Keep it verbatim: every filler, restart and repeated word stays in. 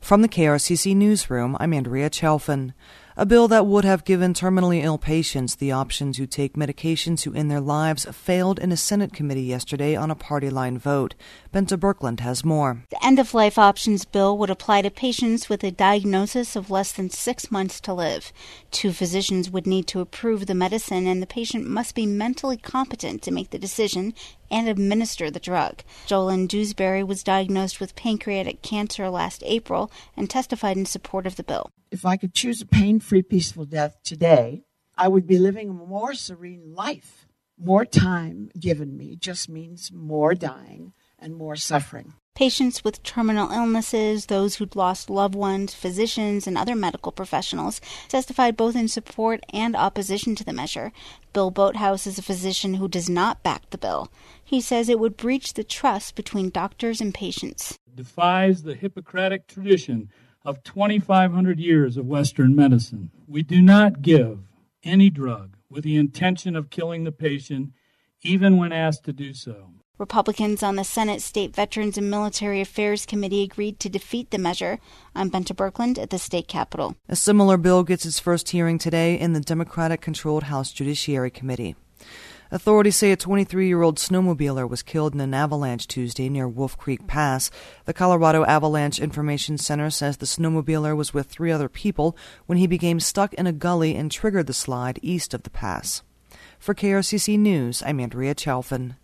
From the K R C C Newsroom, I'm Andrea Chalfin. A bill that would have given terminally ill patients the option to take medication to end their lives failed in a Senate committee yesterday on a party-line vote. Benta Birkeland has more. The end-of-life options bill would apply to patients with a diagnosis of less than six months to live. Two physicians would need to approve the medicine, and the patient must be mentally competent to make the decision and administer the drug. Jolyn Dewsbury was diagnosed with pancreatic cancer last April and testified in support of the bill. If I could choose a pain-free, peaceful death today, I would be living a more serene life. More time given me just means more dying and more suffering. Patients with terminal illnesses, those who'd lost loved ones, physicians, and other medical professionals testified both in support and opposition to the measure. Bill Boathouse is a physician who does not back the bill. He says it would breach the trust between doctors and patients. It defies the Hippocratic tradition of twenty-five hundred years of Western medicine. We do not give any drug with the intention of killing the patient, even when asked to do so. Republicans on the Senate State Veterans and Military Affairs Committee agreed to defeat the measure. I'm Benta Birkeland at the state capitol. A similar bill gets its first hearing today in the Democratic-controlled House Judiciary Committee. Authorities say a twenty-three-year-old snowmobiler was killed in an avalanche Tuesday near Wolf Creek Pass. The Colorado Avalanche Information Center says the snowmobiler was with three other people when he became stuck in a gully and triggered the slide east of the pass. For K R C C News, I'm Andrea Chalfin.